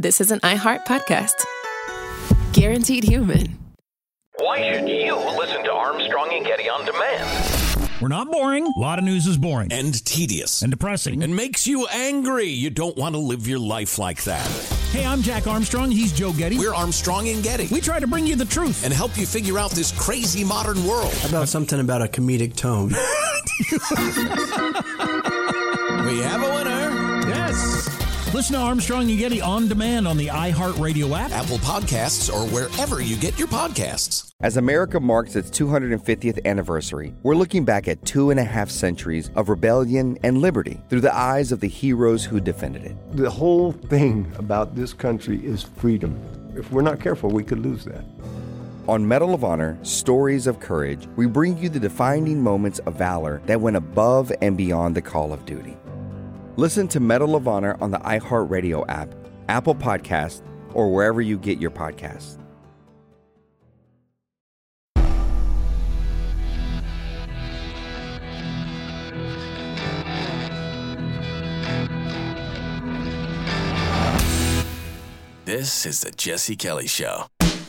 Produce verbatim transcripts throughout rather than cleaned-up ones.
this is an iHeart podcast. Guaranteed human. Why should you listen to Armstrong and Getty on demand? We're not boring. A lot of news is boring. And tedious. And depressing. And makes you angry. You don't want to live your life like that. Hey, I'm Jack Armstrong. He's Joe Getty. We're Armstrong and Getty. We try to bring you the truth. And help you figure out this crazy modern world. How about something about a comedic tone? We have a winner. Yes. Listen to Armstrong and Getty on demand on the iHeartRadio app, Apple Podcasts, or wherever you get your podcasts. As America marks its two hundred fiftieth anniversary, we're looking back at two and a half centuries of rebellion and liberty through the eyes of the heroes who defended it. The whole thing about this country is freedom. If we're not careful, we could lose that. On Medal of Honor, Stories of Courage, we bring you the defining moments of valor that went above and beyond the call of duty. Listen to Medal of Honor on the iHeartRadio app, Apple Podcasts, or wherever you get your podcasts. This is the Jesse Kelly Show.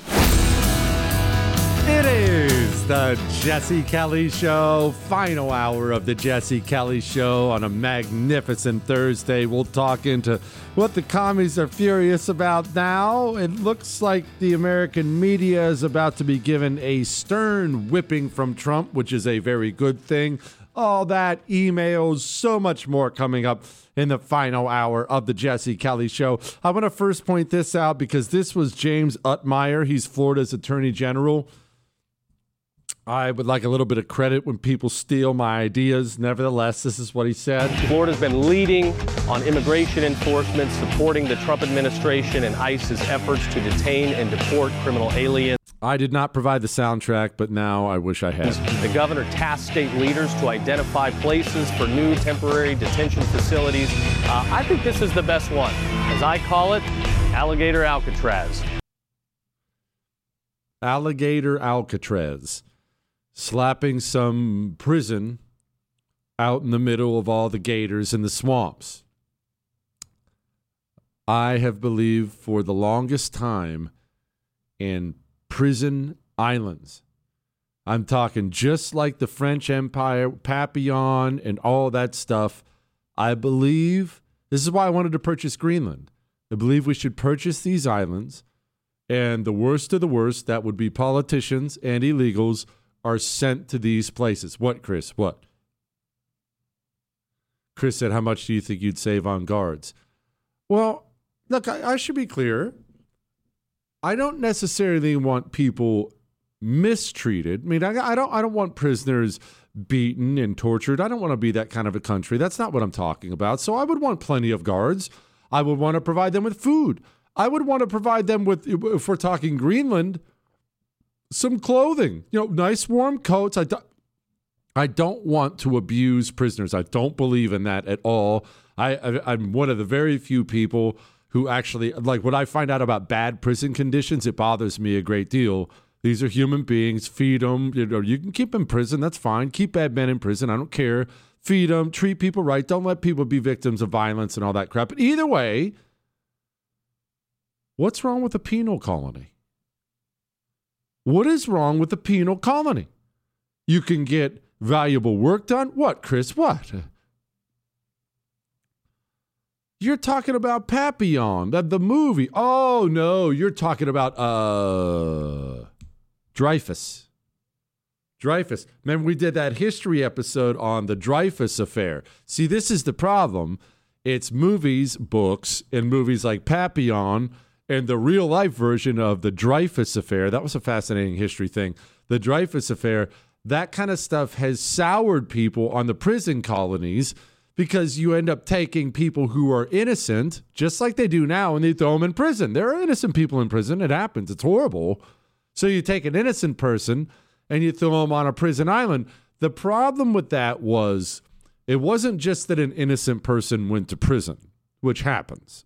It is the Jesse Kelly Show, final hour of the Jesse Kelly Show on a magnificent Thursday. We'll talk into what the commies are furious about now. It looks like the American media is about to be given a stern whipping from Trump, which is a very good thing. All that, emails, so much more coming up in the final hour of the Jesse Kelly Show. I want to first point this out because this was James Utmeyer. He's Florida's Attorney General. I would like a little bit of credit when people steal my ideas. Nevertheless, this is what he said. Florida's been leading on immigration enforcement, supporting the Trump administration and ICE's efforts to detain and deport criminal aliens. I did not provide the soundtrack, but now I wish I had. The governor tasked state leaders to identify places for new temporary detention facilities. Uh, I think this is the best one. As I call it, Alligator Alcatraz. Alligator Alcatraz. Slapping some prison out in the middle of all the gators in the swamps. I have believed for the longest time in prison islands. I'm talking just like the French Empire, Papillon, and all that stuff. I believe, this is why I wanted to purchase Greenland. I believe we should purchase these islands, and the worst of the worst, that would be politicians and illegals, are sent to these places. What, Chris? What? Chris said, how much do you think you'd save on guards? Well, look, I, I should be clear. I don't necessarily want people mistreated. I mean, I, I don't I don't want prisoners beaten and tortured. I don't want to be that kind of a country. That's not what I'm talking about. So I would want plenty of guards. I would want to provide them with food. I would want to provide them with, if we're talking Greenland, some clothing, you know, nice warm coats. I, do, I don't want to abuse prisoners. I don't believe in that at all. I, I, I'm one of the very few people who actually, like when I find out about bad prison conditions, it bothers me a great deal. These are human beings. Feed them. You know, you can keep them in prison. That's fine. Keep bad men in prison. I don't care. Feed them. Treat people right. Don't let people be victims of violence and all that crap. But either way, what's wrong with a penal colony? What is wrong with the penal colony? You can get valuable work done. What, Chris? What? You're talking about Papillon, the, the movie. Oh, no, you're talking about uh, Dreyfus. Dreyfus. Remember we did that history episode on the Dreyfus affair. See, this is the problem. It's movies, books, and movies like Papillon, and the real-life version of the Dreyfus affair. That was a fascinating history thing. The Dreyfus affair, that kind of stuff has soured people on the prison colonies because you end up taking people who are innocent, just like they do now, and they throw them in prison. There are innocent people in prison. It happens. It's horrible. So you take an innocent person and you throw them on a prison island. The problem with that was it wasn't just that an innocent person went to prison, which happens.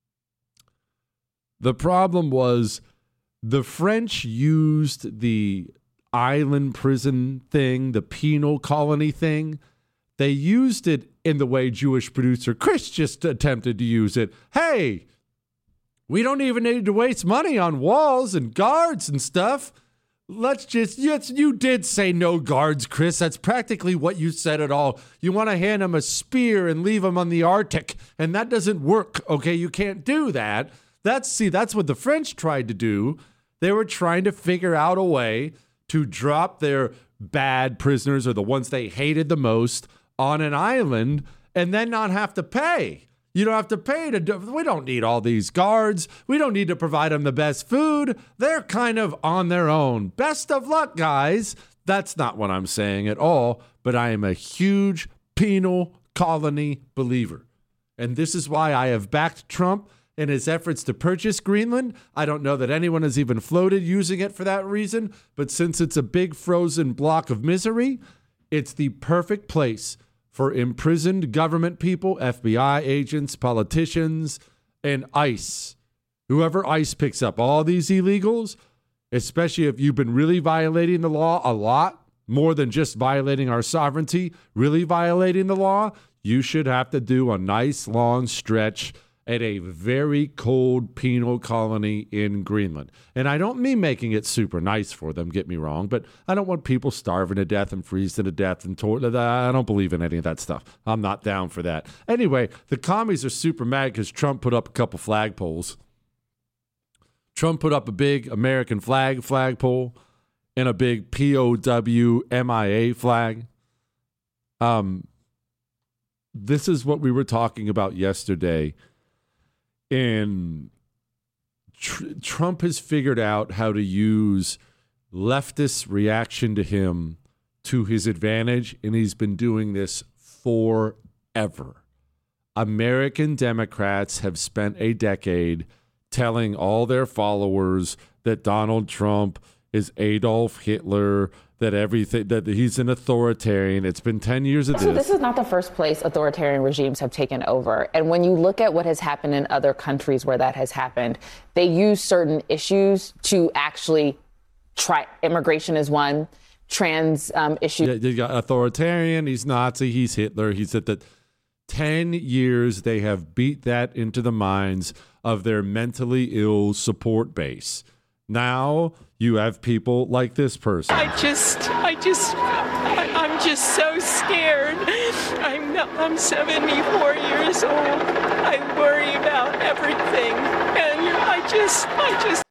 The problem was the French used the island prison thing, the penal colony thing. They used it in the way Jewish producer Chris just attempted to use it. Hey, We don't even need to waste money on walls and guards and stuff. Let's just, yes, you did say no guards, Chris. That's practically what you said at all. You want to hand them a spear and leave them on the Arctic, and that doesn't work, okay? You can't do that. That's, see, that's what the French tried to do. They were trying to figure out a way to drop their bad prisoners, or the ones they hated the most, on an island and then not have to pay. You don't have to pay to do, we don't need all these guards. We don't need to provide them the best food. They're kind of on their own. Best of luck, guys. That's not what I'm saying at all, but I am a huge penal colony believer. And this is why I have backed Trump in his efforts to purchase Greenland. I don't know that anyone has even floated using it for that reason, but since it's a big frozen block of misery, it's the perfect place for imprisoned government people, F B I agents, politicians, and ICE. Whoever ICE picks up, all these illegals, especially if you've been really violating the law a lot, more than just violating our sovereignty, really violating the law, you should have to do a nice long stretch at a very cold penal colony in Greenland. And I don't mean making it super nice for them, get me wrong, but I don't want people starving to death and freezing to death and tor- I don't believe in any of that stuff. I'm not down for that. Anyway, the commies are super mad because Trump put up a couple flagpoles. Trump put up a big American flag flagpole and a big P O W M I A flag. Um, this is what we were talking about yesterday. And tr- Trump has figured out how to use leftist reaction to him to his advantage, and he's been doing this forever. American Democrats have spent a decade telling all their followers that Donald Trump is Adolf Hitler, that everything, that he's an authoritarian. It's been ten years of this. So this is not the first place authoritarian regimes have taken over. And when you look at what has happened in other countries where that has happened, they use certain issues to actually try. Immigration is one, trans um, issue. Yeah, you got authoritarian, he's Nazi, he's Hitler. He said that ten years they have beat that into the minds of their mentally ill support base. Now you have people like this person. I just, I just, I, I'm just so scared. I'm not, I'm seventy-four years old. I worry about everything. And I just, I just.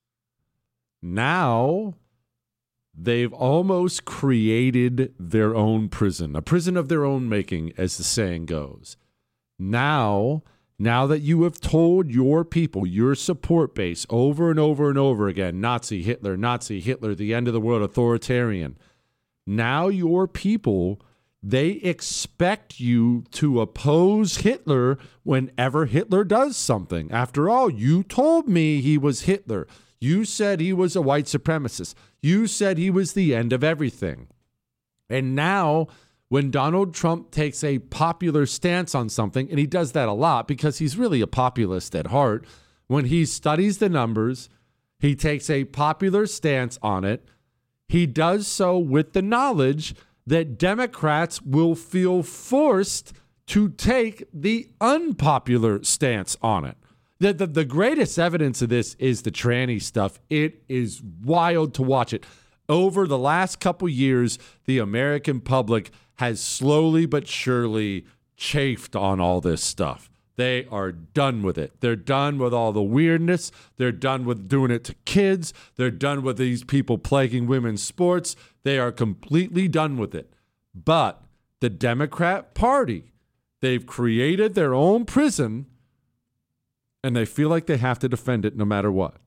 Now they've almost created their own prison, a prison of their own making, as the saying goes. Now, Now that you have told your people, your support base, over and over and over again, Nazi, Hitler, Nazi, Hitler, the end of the world, authoritarian, now your people, they expect you to oppose Hitler whenever Hitler does something. After all, you told me he was Hitler. You said he was a white supremacist. You said he was the end of everything. And now, when Donald Trump takes a popular stance on something, and he does that a lot because he's really a populist at heart, when he studies the numbers, he takes a popular stance on it. He does so with the knowledge that Democrats will feel forced to take the unpopular stance on it. The, the, the greatest evidence of this is the tranny stuff. It is wild to watch it. Over the last couple years, the American public has slowly but surely chafed on all this stuff. They are done with it. They're done with all the weirdness. They're done with doing it to kids. They're done with these people plaguing women's sports. They are completely done with it. But the Democrat Party, they've created their own prison, and they feel like they have to defend it no matter what.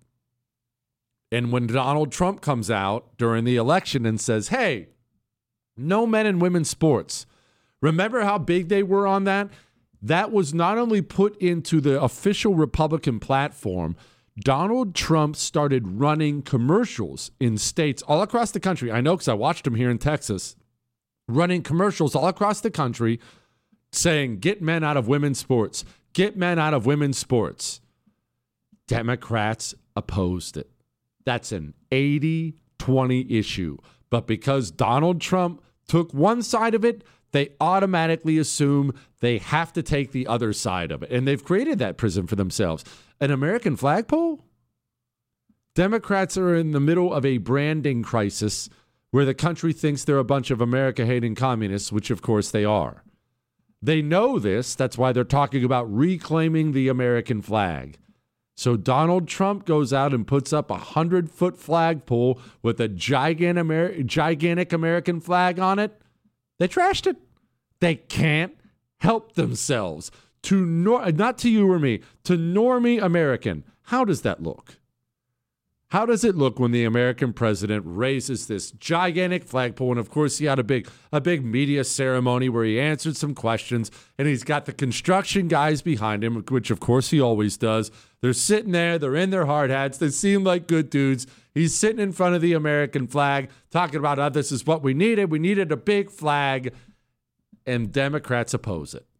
And when Donald Trump comes out during the election and says, hey, no men and women's sports. Remember how big they were on that? That was not only put into the official Republican platform, Donald Trump started running commercials in states all across the country. I know because I watched him here in Texas, running commercials all across the country saying, get men out of women's sports, get men out of women's sports. Democrats opposed it. That's an eighty twenty issue. But because Donald Trump took one side of it, they automatically assume they have to take the other side of it. And they've created that prison for themselves. An American flagpole? Democrats are in the middle of a branding crisis where the country thinks they're a bunch of America-hating communists, which of course they are. They know this. That's why they're talking about reclaiming the American flag. So Donald Trump goes out and puts up a hundred-foot flagpole with a gigantic, Amer- gigantic American flag on it. They trashed it. They can't help themselves. To nor- Not to you or me, to normie American. How does that look? How does it look when the American president raises this gigantic flagpole? And of course, he had a big, a big media ceremony where he answered some questions, and he's got the construction guys behind him, which of course he always does. They're sitting there. They're in their hard hats. They seem like good dudes. He's sitting in front of the American flag, talking about how this is what we needed. We needed a big flag, and Democrats oppose it.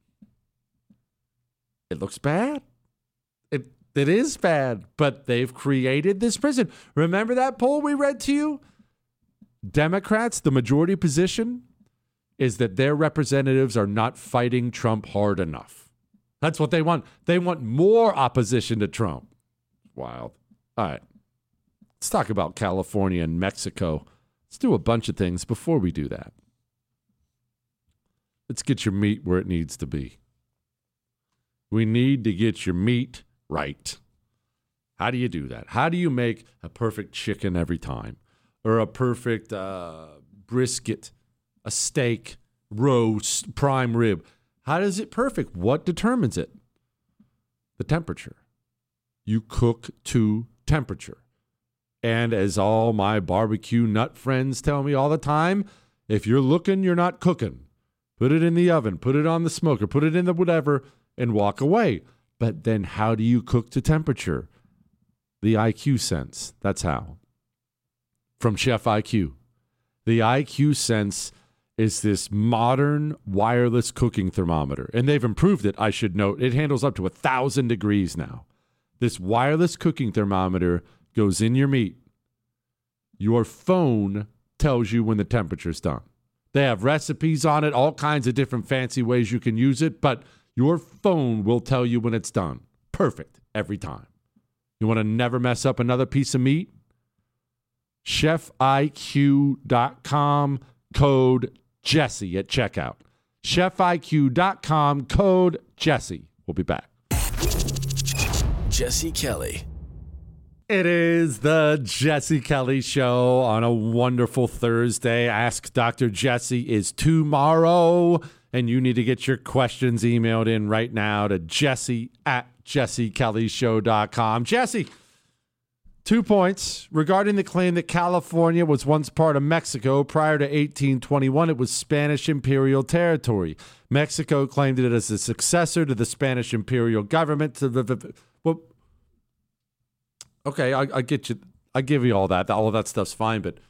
It looks bad. It It is bad, but they've created this prison. Remember that poll we read to you? Democrats, the majority position is that their representatives are not fighting Trump hard enough. That's what they want. They want more opposition to Trump. Wild. All right. Let's talk about California and Mexico. Let's do a bunch of things before we do that. Let's get your meat where it needs to be. We need to get your meat right. How do you do that? How do you make a perfect chicken every time? Or a perfect uh, brisket, a steak, roast, prime rib? How does it perfect? What determines it? The temperature. You cook to temperature. And as all my barbecue nut friends tell me all the time, if you're looking, you're not cooking. Put it in the oven, put it on the smoker, put it in the whatever, and walk away. But then how do you cook to temperature? The I Q Sense. That's how. From Chef I Q. The I Q Sense is this modern wireless cooking thermometer. And they've improved it, I should note. It handles up to one thousand degrees now. This wireless cooking thermometer goes in your meat. Your phone tells you when the temperature's done. They have recipes on it, all kinds of different fancy ways you can use it, but your phone will tell you when it's done. Perfect every time. You want to never mess up another piece of meat? chef I Q dot com, code Jesse at checkout. chef I Q dot com, code Jesse. We'll be back. Jesse Kelly. It is the Jesse Kelly Show on a wonderful Thursday. Ask Doctor Jesse is tomorrow. And you need to get your questions emailed in right now to Jesse at jesse kelly show dot com. Jesse, two points. Regarding the claim that California was once part of Mexico prior to eighteen twenty-one, it was Spanish imperial territory. Mexico claimed it as a successor to the Spanish imperial government. Well, okay, I, I get you. I give you all that. All of that stuff's fine, but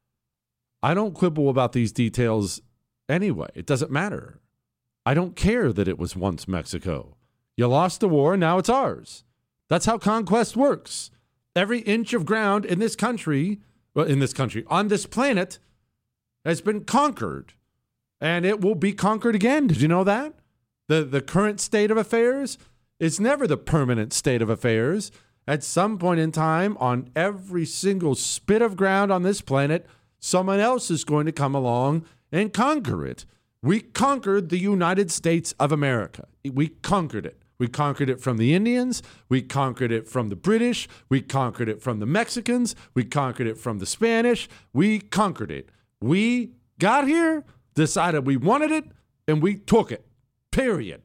I don't quibble about these details anyway. It doesn't matter. I don't care that it was once Mexico. You lost the war, now it's ours. That's how conquest works. Every inch of ground in this country, well, in this country, on this planet, has been conquered. And it will be conquered again. Did you know that? The, the current state of affairs is never the permanent state of affairs. At some point in time, on every single spit of ground on this planet, someone else is going to come along and conquer it. We conquered the United States of America. We conquered it. We conquered it from the Indians. We conquered it from the British. We conquered it from the Mexicans. We conquered it from the Spanish. We conquered it. We got here, decided we wanted it, and we took it. Period.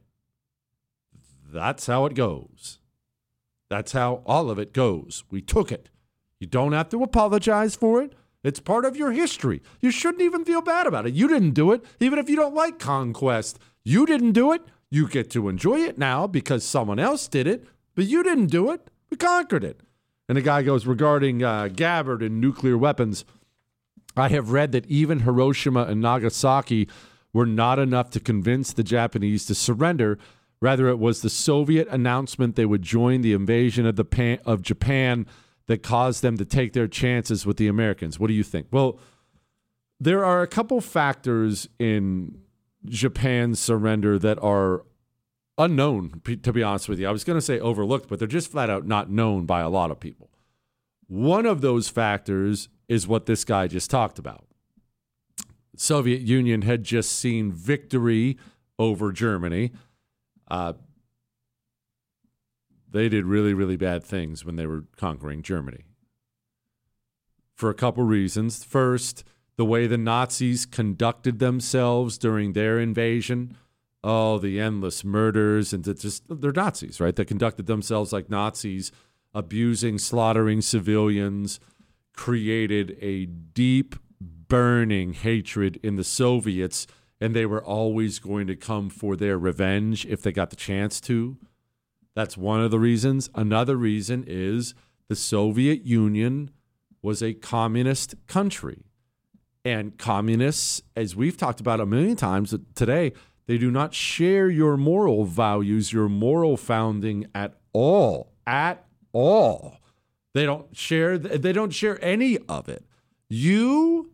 That's how it goes. That's how all of it goes. We took it. You don't have to apologize for it. It's part of your history. You shouldn't even feel bad about it. You didn't do it, even if you don't like conquest. You didn't do it. You get to enjoy it now because someone else did it, but you didn't do it. We conquered it. And the guy goes, regarding uh, Gabbard and nuclear weapons, I have read that even Hiroshima and Nagasaki were not enough to convince the Japanese to surrender. Rather, it was the Soviet announcement they would join the invasion of the Pan- of Japan that caused them to take their chances with the Americans. What do you think? Well, there are a couple factors in Japan's surrender that are unknown, to be honest with you. I was going to say overlooked, but they're just flat out not known by a lot of people. One of those factors is what this guy just talked about. The Soviet Union had just seen victory over Germany. Uh, they did really, really bad things when they were conquering Germany. For a couple reasons. First, the way the Nazis conducted themselves during their invasion. Oh, the endless murders, and just they're Nazis, right? They conducted themselves like Nazis, abusing, slaughtering civilians, created a deep, burning hatred in the Soviets, and they were always going to come for their revenge if they got the chance to. That's one of the reasons. Another reason is the Soviet Union was a communist country. And communists, as we've talked about a million times today, they do not share your moral values, your moral founding at all, at all. They don't share. They don't share any of it. You,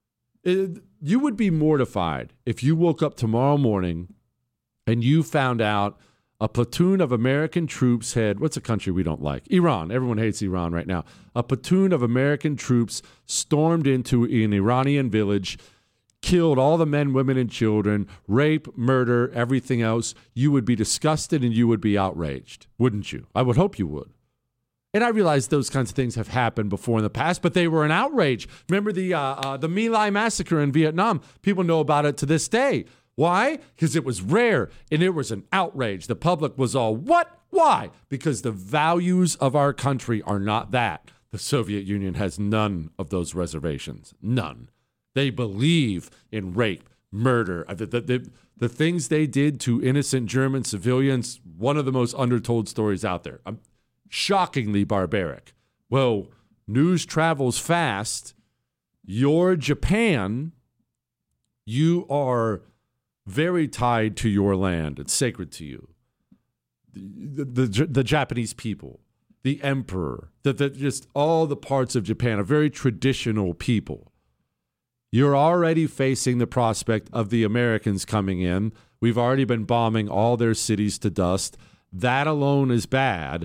you would be mortified if you woke up tomorrow morning and you found out a platoon of American troops had, what's a country we don't like? Iran. Everyone hates Iran right now. A platoon of American troops stormed into an Iranian village, killed all the men, women, and children, rape, murder, everything else. You would be disgusted and you would be outraged, wouldn't you? I would hope you would. And I realize those kinds of things have happened before in the past, but they were an outrage. Remember the uh, uh, the My Lai massacre in Vietnam? People know about it to this day. Why? Because it was rare and it was an outrage. The public was all, what? Why? Because the values of our country are not that. The Soviet Union has none of those reservations. None. They believe in rape, murder. The, the, the, the things they did to innocent German civilians, one of the most undertold stories out there. Um, shockingly barbaric. Well, news travels fast. You're Japan. You are very tied to your land. It's sacred to you. The, the, the, the Japanese people, the emperor, the, the, just all the parts of Japan are very traditional people. You're already facing the prospect of the Americans coming in. We've already been bombing all their cities to dust. That alone is bad.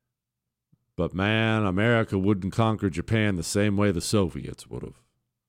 But man, America wouldn't conquer Japan the same way the Soviets would have.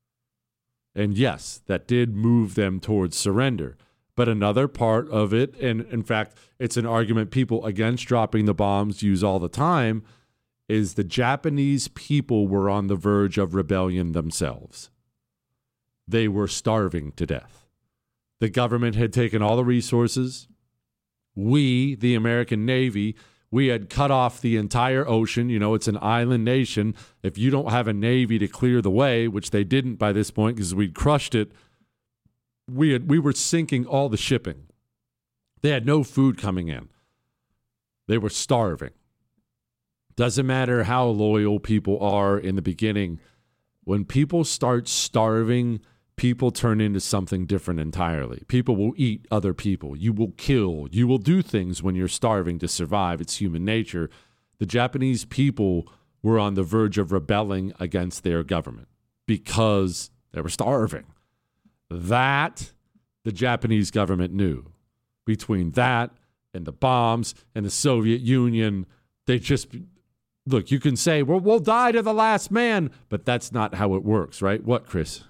And yes, that did move them towards surrender. But another part of it, and in fact, it's an argument people against dropping the bombs use all the time, is the Japanese people were on the verge of rebellion themselves. They were starving to death. The government had taken all the resources. We, the American Navy, we had cut off the entire ocean. You know, it's an island nation. If you don't have a Navy to clear the way, which they didn't by this point because we'd crushed it, we had we were sinking all the shipping. They had no food coming in. They were starving. Doesn't matter how loyal people are in the beginning. When people start starving, people turn into something different entirely. People will eat other people. You will kill. You will do things when you're starving to survive. It's human nature. The Japanese people were on the verge of rebelling against their government because they were starving. That the Japanese government knew. Between that and the bombs and the Soviet Union, they just... Look, you can say, well, we'll die to the last man, but that's not how it works, right? What, Chris?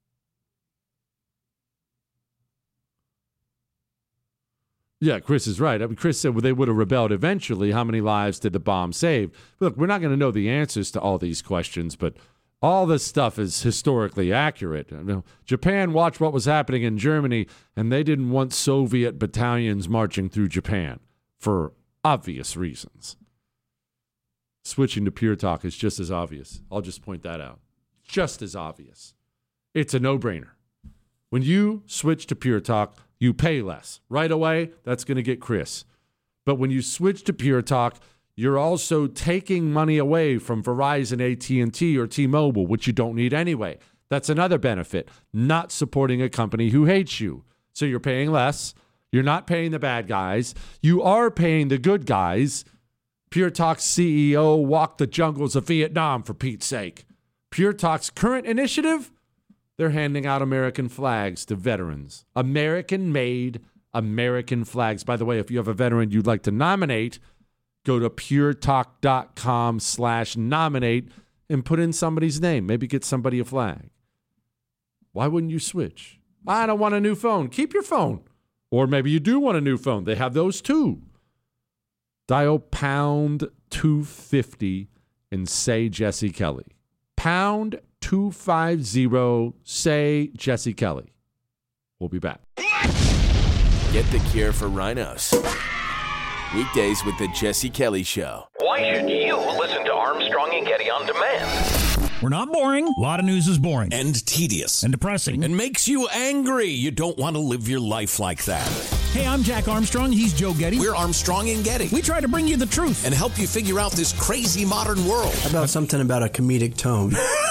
Yeah, Chris is right. I mean, Chris said well, they would have rebelled eventually. How many lives did the bomb save? Look, we're not going to know the answers to all these questions, but all this stuff is historically accurate. You know, Japan watched what was happening in Germany, and they didn't want Soviet battalions marching through Japan for obvious reasons. Switching to Pure Talk is just as obvious. I'll just point that out. Just as obvious. It's a no-brainer. When you switch to Pure Talk, you pay less. Right away, that's going to get Chris. But when you switch to Pure Talk, you're also taking money away from Verizon, A T and T, or T-Mobile, which you don't need anyway. That's another benefit. Not supporting a company who hates you. So you're paying less. You're not paying the bad guys. You are paying the good guys. Pure Talk's C E O walked the jungles of Vietnam, for Pete's sake. Pure Talk's current initiative? They're handing out American flags to veterans. American-made American flags. By the way, if you have a veteran you'd like to nominate, go to puretalk.com slash nominate and put in somebody's name. Maybe get somebody a flag. Why wouldn't you switch? I don't want a new phone. Keep your phone. Or maybe you do want a new phone. They have those too. Dial pound two fifty and say Jesse Kelly. Pound two fifty, say Jesse Kelly. We'll be back. Get the cure for rhinos. Weekdays with the Jesse Kelly Show. Why should you listen to Armstrong and Getty on demand? We're not boring. A lot of news is boring. And tedious. And depressing. And makes you angry. You don't want to live your life like that. Hey, I'm Jack Armstrong. He's Joe Getty. We're Armstrong and Getty. We try to bring you the truth. And help you figure out this crazy modern world. How about something about a comedic tone?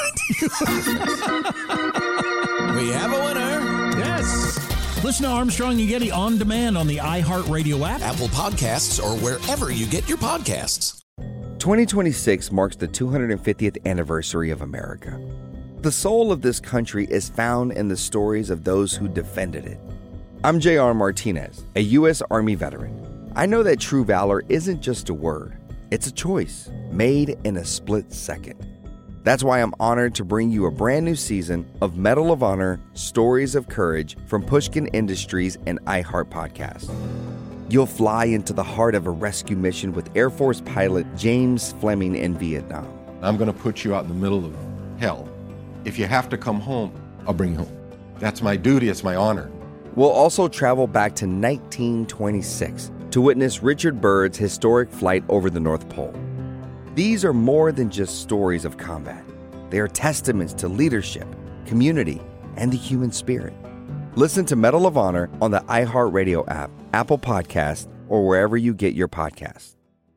We have a winner. Yes. Listen to Armstrong and Getty on demand on the iHeartRadio app, Apple Podcasts, or wherever you get your podcasts. twenty twenty-six marks the two hundred fiftieth anniversary of America. The soul of this country is found in the stories of those who defended it. I'm J R Martinez, a U S Army veteran. I know that true valor isn't just a word. It's a choice made in a split second. That's why I'm honored to bring you a brand new season of Medal of Honor Stories of Courage from Pushkin Industries and iHeart Podcast. You'll fly into the heart of a rescue mission with Air Force pilot James Fleming in Vietnam. I'm going to put you out in the middle of hell. If you have to come home, I'll bring you home. That's my duty. It's my honor. We'll also travel back to nineteen twenty-six to witness Richard Byrd's historic flight over the North Pole. These are more than just stories of combat. They are testaments to leadership, community, and the human spirit. Listen to Medal of Honor on the iHeartRadio app, Apple Podcast, or wherever you get your podcasts.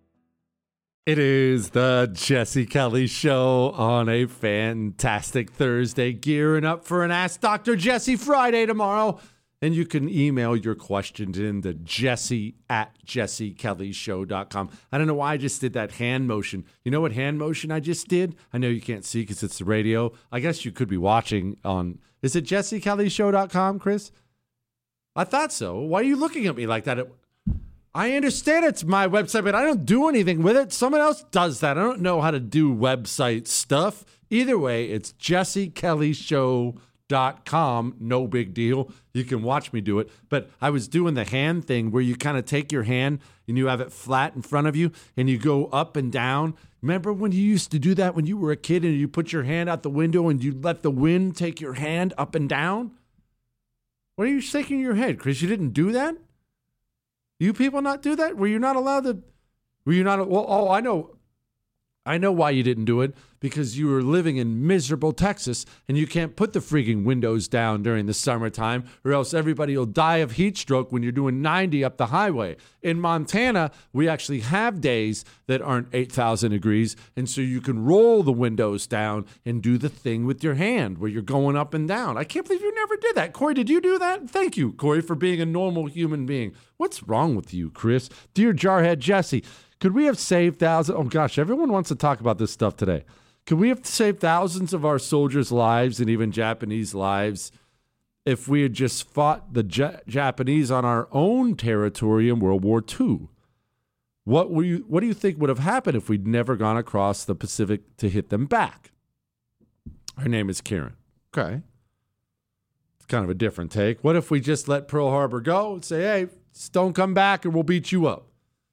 It is the Jesse Kelly Show on a fantastic Thursday, gearing up for an Ask Doctor Jesse Friday tomorrow. And you can email your questions in to Jesse at jesse kelly show dot com. I don't know why I just did that hand motion. You know what hand motion I just did? I know you can't see because it's the radio. I guess you could be watching on, is it jesse kelly show dot com, Chris? I thought so. Why are you looking at me like that? It, I understand it's my website, but I don't do anything with it. Someone else does that. I don't know how to do website stuff. Either way, it's jesse kelly show dot com. No big deal. You can watch me do it. But I was doing the hand thing where you kind of take your hand and you have it flat in front of you and you go up and down. Remember when you used to do that when you were a kid and you put your hand out the window and you let the wind take your hand up and down? What are you shaking your head, Chris? You didn't do that? You people not do that? Were you not allowed to? Were you not? Well, oh, I know. I know why you didn't do it, because you were living in miserable Texas and you can't put the freaking windows down during the summertime or else everybody will die of heat stroke when you're doing ninety up the highway. In Montana, we actually have days that aren't eight thousand degrees, and so you can roll the windows down and do the thing with your hand where you're going up and down. I can't believe you never did that. Corey, did you do that? Thank you, Corey, for being a normal human being. What's wrong with you, Chris? Dear Jarhead Jesse, could we have saved thousands? Oh, gosh, everyone wants to talk about this stuff today. Could we have saved thousands of our soldiers' lives and even Japanese lives if we had just fought the J- Japanese on our own territory in World War Two? What, were you, what do you think would have happened if we'd never gone across the Pacific to hit them back? Her name is Karen. Okay. It's kind of a different take. What if we just let Pearl Harbor go and say, hey, just don't come back or we'll beat you up?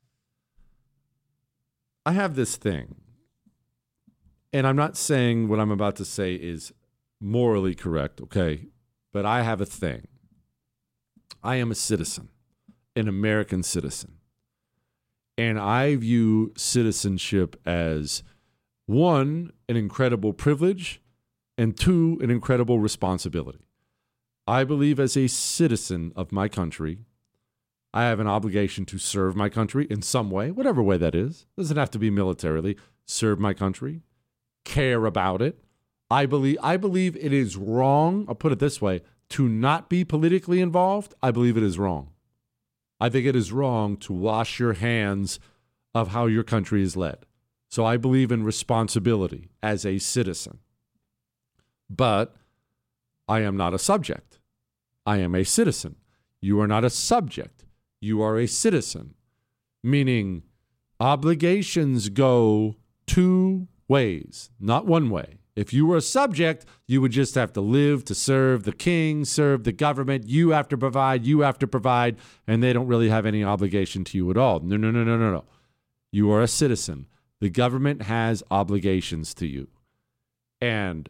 I have this thing, and I'm not saying what I'm about to say is morally correct, okay? But I have a thing. I am a citizen, an American citizen. And I view citizenship as, one, an incredible privilege, and two, an incredible responsibility. I believe as a citizen of my country, I have an obligation to serve my country in some way, whatever way that is. Doesn't have to be militarily. Serve my country, care about it. I believe I believe it is wrong, I'll put it this way, to not be politically involved. I believe it is wrong. I think it is wrong to wash your hands of how your country is led. So I believe in responsibility as a citizen. But I am not a subject. I am a citizen. You are not a subject. You are a citizen, meaning obligations go two ways, not one way. If you were a subject, you would just have to live to serve the king, serve the government. You have to provide, you have to provide, and they don't really have any obligation to you at all. No, no, no, no, no, no. You are a citizen. The government has obligations to you. And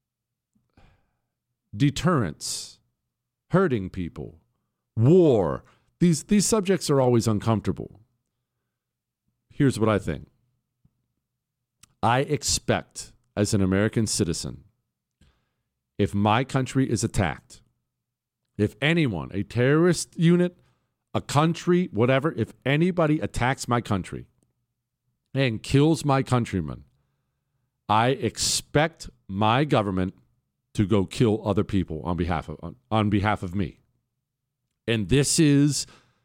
deterrence, hurting people, war, these, these subjects are always uncomfortable. Here's what I think. I expect, as an American citizen, if my country is attacked, if anyone, a terrorist unit, a country, whatever, if anybody attacks my country and kills my countrymen, I expect my government to go kill other people on behalf of on, on behalf of me. And this is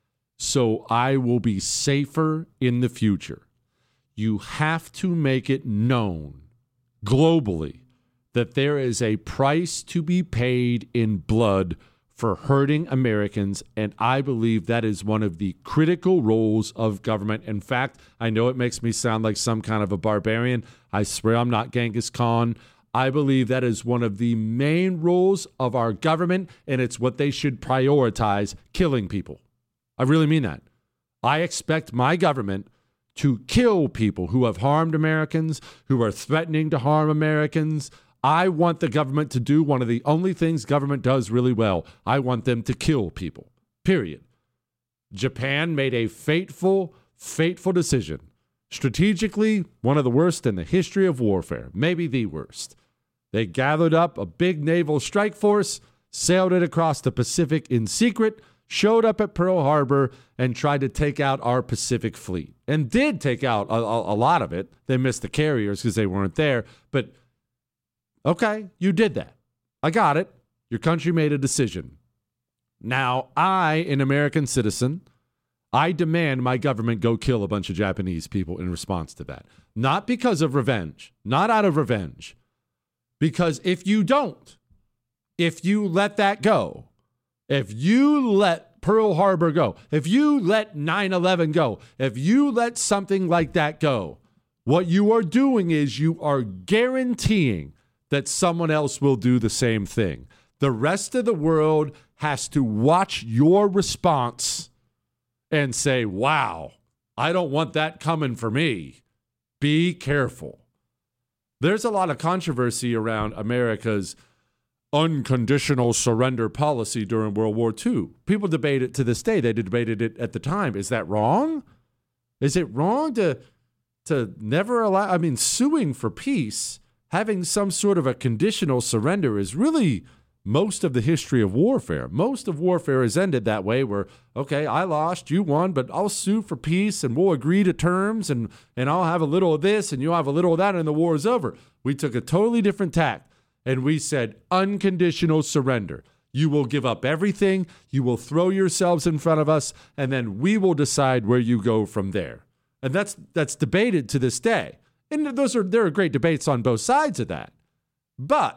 so I will be safer in the future. You have to make it known globally that there is a price to be paid in blood for hurting Americans, and I believe that is one of the critical roles of government. In fact, I know it makes me sound like some kind of a barbarian. I swear I'm not Genghis Khan. I believe that is one of the main roles of our government, and it's what they should prioritize, killing people. I really mean that. I expect my government to kill people who have harmed Americans, who are threatening to harm Americans. I want the government to do one of the only things government does really well. I want them to kill people, period. Japan made a fateful, fateful decision. Strategically, one of the worst in the history of warfare, maybe the worst. They gathered up a big naval strike force, sailed it across the Pacific in secret, showed up at Pearl Harbor, and tried to take out our Pacific fleet. And did take out a, a, a lot of it. They missed the carriers because they weren't there. But, okay, you did that. I got it. Your country made a decision. Now, I, an American citizen, I demand my government go kill a bunch of Japanese people in response to that. Not because of revenge. Not out of revenge. Because if you don't, if you let that go, if you let Pearl Harbor go, if you let nine eleven go, if you let something like that go, what you are doing is you are guaranteeing that someone else will do the same thing. The rest of the world has to watch your response and say, wow, I don't want that coming for me. Be careful. There's a lot of controversy around America's unconditional surrender policy during World War Two. People debate it to this day. They debated it at the time. Is that wrong? Is it wrong to, to never allow, I mean, suing for peace, having some sort of a conditional surrender is really most of the history of warfare. Most of warfare has ended that way where, okay, I lost, you won, but I'll sue for peace and we'll agree to terms and, and I'll have a little of this and you'll have a little of that and the war is over. We took a totally different tack. And we said, unconditional surrender. You will give up everything. You will throw yourselves in front of us, and then we will decide where you go from there. And that's that's debated to this day. And those are there are great debates on both sides of that. But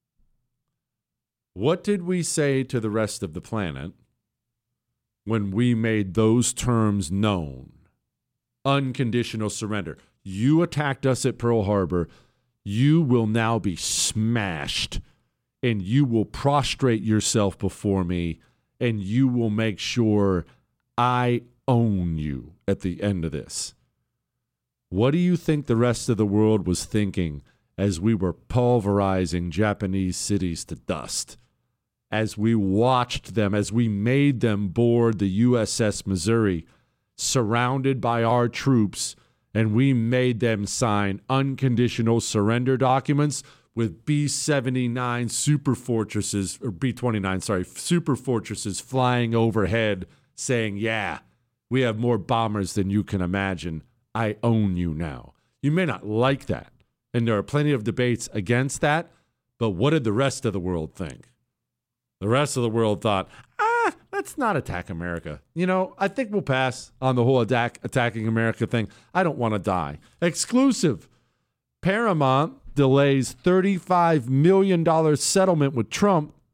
what did we say to the rest of the planet when we made those terms known? Unconditional surrender. You attacked us at Pearl Harbor. You will now be smashed, and you will prostrate yourself before me, and you will make sure I own you at the end of this. What do you think the rest of the world was thinking as we were pulverizing Japanese cities to dust? As we watched them, as we made them board the U S S Missouri, surrounded by our troops, and we made them sign unconditional surrender documents with B seventy-nine super fortresses, or B twenty-nine, sorry, super fortresses flying overhead saying, yeah, we have more bombers than you can imagine. I own you now. You may not like that, and there are plenty of debates against that, but what did the rest of the world think? The rest of the world thought, ah, let's not attack America. You know, I think we'll pass on the whole attack, attacking America thing. I don't want to die. Exclusive. Paramount delays thirty-five million dollars settlement with Trump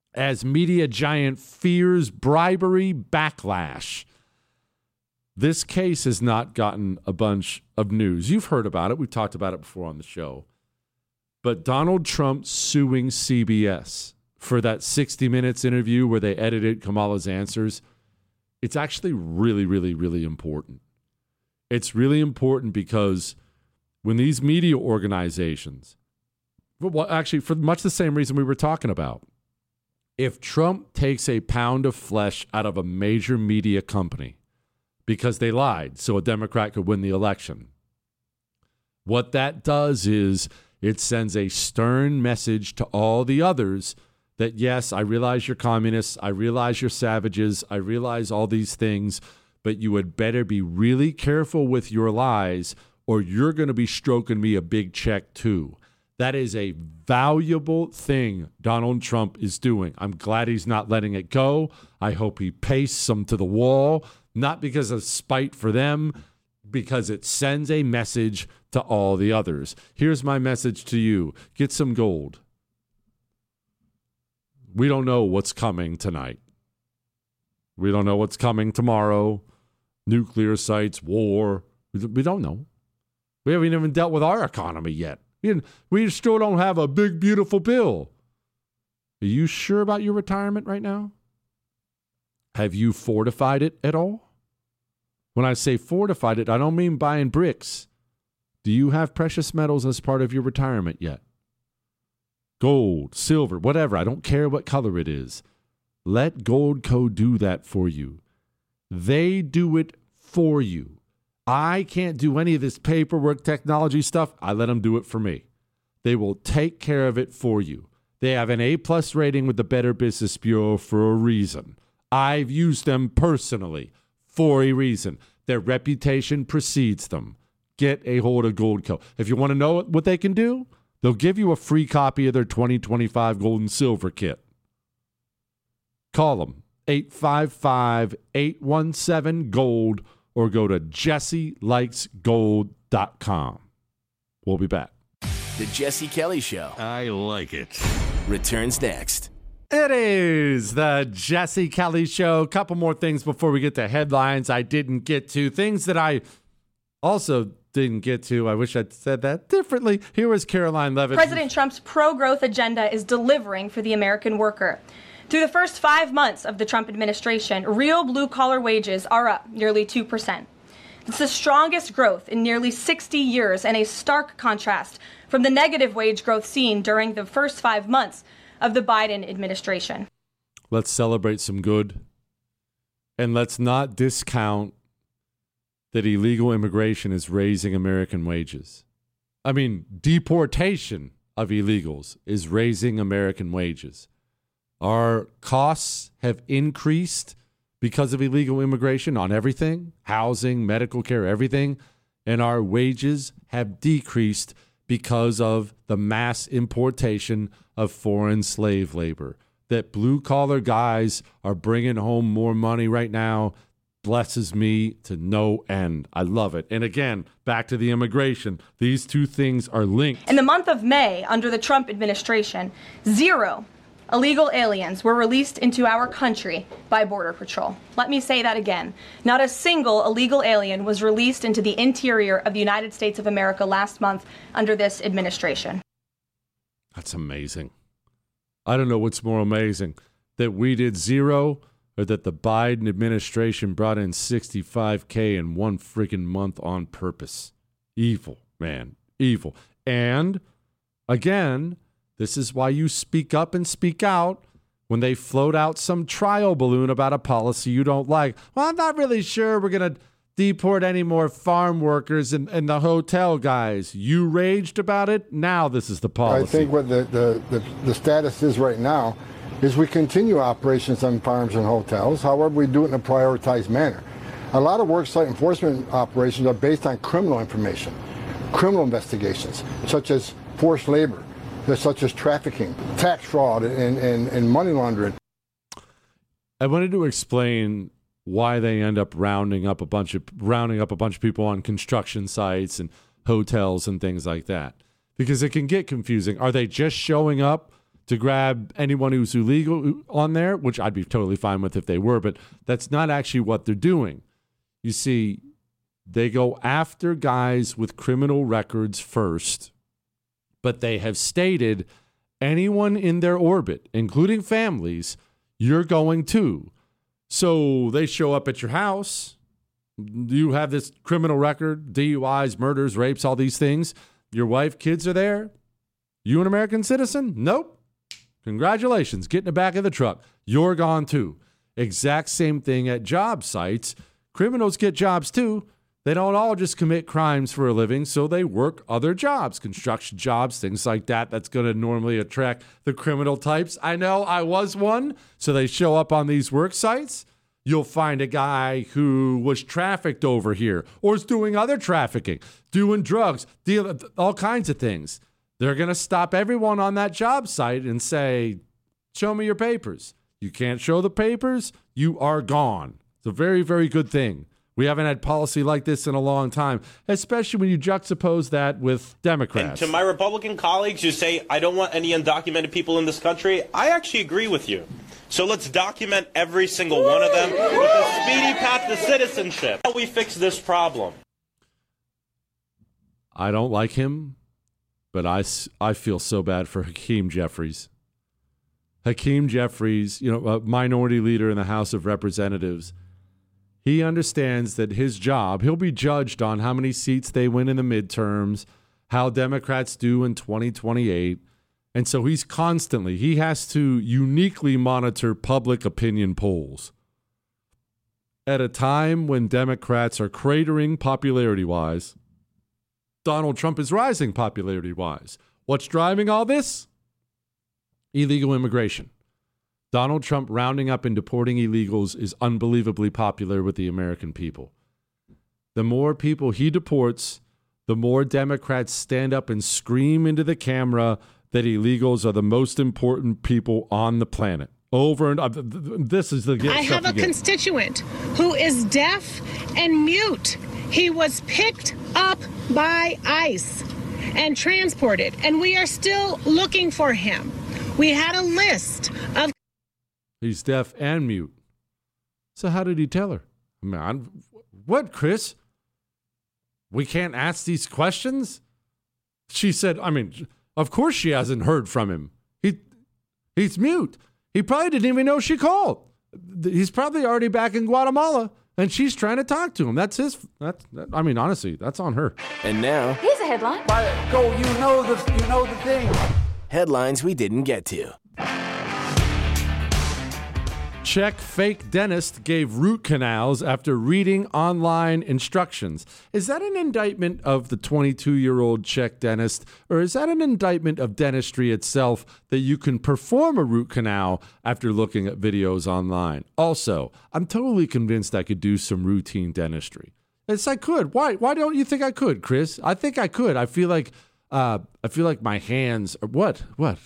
as media giant fears bribery backlash. This case has not gotten a bunch of news. You've heard about it. We've talked about it before on the show. But Donald Trump suing C B S for that sixty minutes interview where they edited Kamala's answers, it's actually really, really, really important. It's really important because when these media organizations, well, actually, for much the same reason we were talking about, if Trump takes a pound of flesh out of a major media company because they lied so a Democrat could win the election, what that does is it sends a stern message to all the others that, yes, I realize you're communists, I realize you're savages, I realize all these things, but you had better be really careful with your lies or you're going to be stroking me a big check too. That is a valuable thing Donald Trump is doing. I'm glad he's not letting it go. I hope he pastes them to the wall, not because of spite for them, because it sends a message to all the others. Here's my message to you. Get some gold. We don't know what's coming tonight. We don't know what's coming tomorrow. Nuclear sites, war. We don't know. We haven't even dealt with our economy yet. We still don't have a big, beautiful bill. Are you sure about your retirement right now? Have you fortified it at all? When I say fortified it, I don't mean buying bricks. Do you have precious metals as part of your retirement yet? Gold, silver, whatever. I don't care what color it is. Let Goldco do that for you. They do it for you. I can't do any of this paperwork, technology stuff. I let them do it for me. They will take care of it for you. They have an A-plus rating with the Better Business Bureau for a reason. I've used them personally for a reason. Their reputation precedes them. Get a hold of Goldco. If you want to know what they can do, they'll give you a free copy of their twenty twenty-five Gold and Silver Kit. Call them, eight five five, eight one seven, GOLD, or go to jesse likes gold dot com. We'll be back. The Jesse Kelly Show. I like it. Returns next. It is the Jesse Kelly Show. A couple more things before we get to headlines I didn't get to. Things that I also didn't get to. I wish I'd said that differently. Here was Caroline Levitt. President Trump's pro-growth agenda is delivering for the American worker. Through the first five months of the Trump administration, real blue-collar wages are up nearly two percent. It's the strongest growth in nearly sixty years and a stark contrast from the negative wage growth seen during the first five months of the Biden administration. Let's celebrate some good, and let's not discount that illegal immigration is raising American wages. I mean, deportation of illegals is raising American wages. Our costs have increased because of illegal immigration on everything, housing, medical care, everything, and our wages have decreased because of the mass importation of foreign slave labor. That blue-collar guys are bringing home more money right now blesses me to no end. I love it. And again, back to the immigration. These two things are linked. In the month of May, under the Trump administration, zero illegal aliens were released into our country by Border Patrol. Let me say that again. Not a single illegal alien was released into the interior of the United States of America last month under this administration. That's amazing. I don't know what's more amazing, that we did zero or that the Biden administration brought in sixty-five K in one freaking month on purpose. Evil, man, evil. And again, this is why you speak up and speak out when they float out some trial balloon about a policy you don't like. Well, I'm not really sure we're going to deport any more farm workers and, and the hotel guys. You raged about it. Now this is the policy. I think what the, the, the, the status is right now is we continue operations on farms and hotels. However, we do it in a prioritized manner. A lot of worksite enforcement operations are based on criminal information, criminal investigations, such as forced labor, such as trafficking, tax fraud, and, and, and money laundering. I wanted to explain why they end up rounding up a bunch of rounding up a bunch of people on construction sites and hotels and things like that, because it can get confusing. Are they just showing up to grab anyone who's illegal on there, which I'd be totally fine with if they were, but that's not actually what they're doing. You see, they go after guys with criminal records first, but they have stated anyone in their orbit, including families, you're going to. So they show up at your house. You have this criminal record, D U Is, murders, rapes, all these things. Your wife, kids are there. You an American citizen? Nope. Congratulations. Get in the back of the truck. You're gone too. Exact same thing at job sites. Criminals get jobs too. They don't all just commit crimes for a living, so they work other jobs, construction jobs, things like that. That's going to normally attract the criminal types. I know I was one, so they show up on these work sites. You'll find a guy who was trafficked over here or is doing other trafficking, doing drugs, dealing all kinds of things. They're going to stop everyone on that job site and say, show me your papers. You can't show the papers, you are gone. It's a very, very good thing. We haven't had policy like this in a long time, especially when you juxtapose that with Democrats. And to my Republican colleagues who say, I don't want any undocumented people in this country, I actually agree with you. So let's document every single one of them with a speedy path to citizenship. How do we fix this problem? I don't like him, but I, I feel so bad for Hakeem Jeffries. Hakeem Jeffries, you know, a minority leader in the House of Representatives, he understands that his job, he'll be judged on how many seats they win in the midterms, how Democrats do in twenty twenty-eight. And so he's constantly, he has to uniquely monitor public opinion polls. At a time when Democrats are cratering popularity-wise, Donald Trump is rising popularity-wise. What's driving all this? Illegal immigration. Donald Trump rounding up and deporting illegals is unbelievably popular with the American people. The more people he deports, the more Democrats stand up and scream into the camera that illegals are the most important people on the planet. Over and over. This is the I have a constituent who is deaf and mute. He was picked up by ICE and transported, and we are still looking for him. We had a list of... He's deaf and mute. So how did he tell her? Man, what, Chris? We can't ask these questions? She said, I mean, of course she hasn't heard from him. He, he's mute. He probably didn't even know she called. He's probably already back in Guatemala, and she's trying to talk to him. That's his, that's, that, I mean, honestly, that's on her. And now, here's a headline. Go, you know the, you know the thing. Headlines we didn't get to. Czech fake dentist gave root canals after reading online instructions. Is that an indictment of the twenty-two-year-old Czech dentist, or is that an indictment of dentistry itself that you can perform a root canal after looking at videos online? Also, I'm totally convinced I could do some routine dentistry. Yes, I could. Why? Why don't you think I could, Chris? I think I could. I feel like, uh, I feel like my hands are what? What?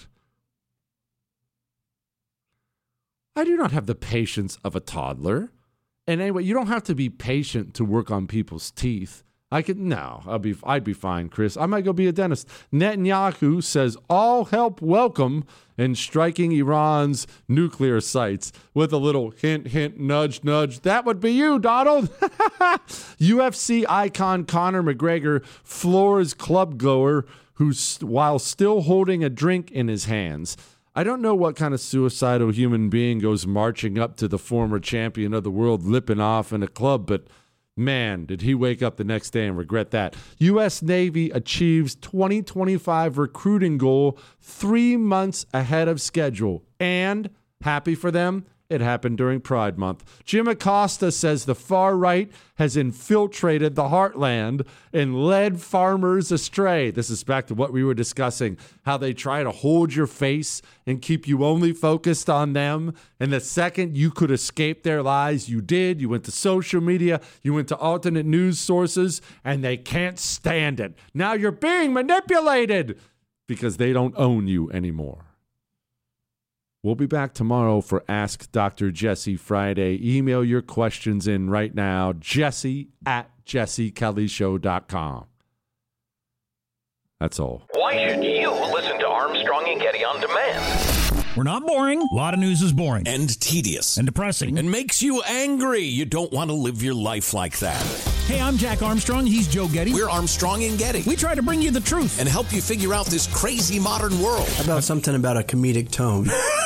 I do not have the patience of a toddler. And anyway, you don't have to be patient to work on people's teeth. I could, no, I'll be, I'd be fine, Chris. I might go be a dentist. Netanyahu says all help welcome in striking Iran's nuclear sites with a little hint, hint, nudge, nudge. That would be you, Donald. U F C icon Conor McGregor floors club goer who's while still holding a drink in his hands. I don't know what kind of suicidal human being goes marching up to the former champion of the world, lipping off in a club, but man, did he wake up the next day and regret that. U S Navy achieves twenty twenty-five recruiting goal three months ahead of schedule. And, happy for them, it happened during Pride Month. Jim Acosta says the far right has infiltrated the heartland and led farmers astray. This is back to what we were discussing, how they try to hold your face and keep you only focused on them. And the second you could escape their lies, you did. You went to social media, you went to alternate news sources, and they can't stand it. Now you're being manipulated because they don't own you anymore. We'll be back tomorrow for Ask Doctor Jesse Friday. Email your questions in right now, jesse at jesse kelly show dot com. That's all. Why should you listen to Armstrong and Getty on demand? We're not boring. A lot of news is boring. And tedious. And depressing. And makes you angry. You don't want to live your life like that. Hey, I'm Jack Armstrong. He's Joe Getty. We're Armstrong and Getty. We try to bring you the truth. And help you figure out this crazy modern world. How about something about a comedic tone?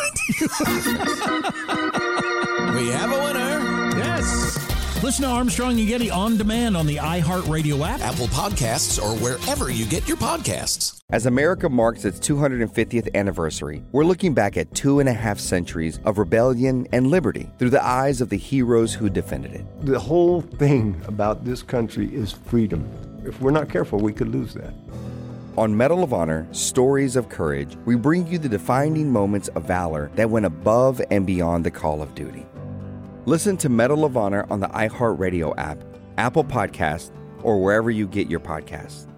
We have a winner. Yes. Listen to Armstrong and Getty on demand on the iHeartRadio app, Apple Podcasts, or wherever you get your podcasts. As America marks its two hundred fiftieth anniversary, we're looking back at two and a half centuries of rebellion and liberty through the eyes of the heroes who defended it. The whole thing about this country is freedom. If we're not careful, we could lose that. On Medal of Honor, Stories of Courage, we bring you the defining moments of valor that went above and beyond the call of duty. Listen to Medal of Honor on the iHeartRadio app, Apple Podcasts, or wherever you get your podcasts.